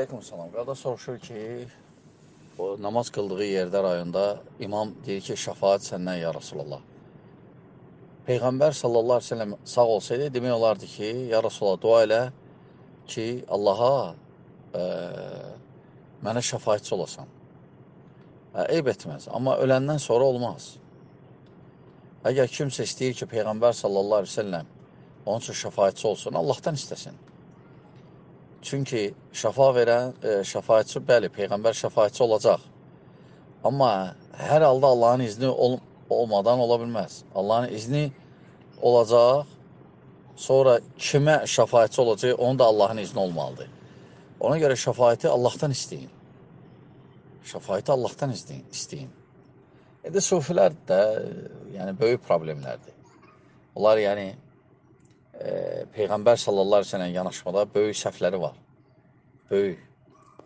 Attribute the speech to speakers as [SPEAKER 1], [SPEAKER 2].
[SPEAKER 1] Aleyküm salam. Qardaş soruşur ki, o namaz qıldığı yerdə rayonda imam deyir ki, şəfaət səndən ya Rasulallah. Peyğəmbər sallallahu aleyhi ve sellem sağ olsaydı demək olardı ki, ya Rasulallah dua elə ki, Allaha mənə şəfaətçi olasan. Eyb etməz, amma öləndən sonra olmaz. Əgər kimsə istəyir ki, Peyğəmbər sallallahu aleyhi ve sellem onun üçün şəfaətçi olsun, Allahdan istəsin. Çünki şəfa verən, şəfaətçi, bəli, Peyğəmbər şəfaətçi olacaq. Amma hər halda Allahın izni olmadan ola bilməz. Allahın izni olacaq, sonra kimə şəfaətçi olacaq, onun da Allahın izni olmalıdır. Ona görə şəfaəti Allahdan istəyin. Şəfaəti Allahdan istəyin. Sufilər də yəni, böyük problemlərdir. Onlar yəni, Peyğəmbər sallallahu aleyhi ve sellem yanaşmada böyük səhvləri var. Böyük.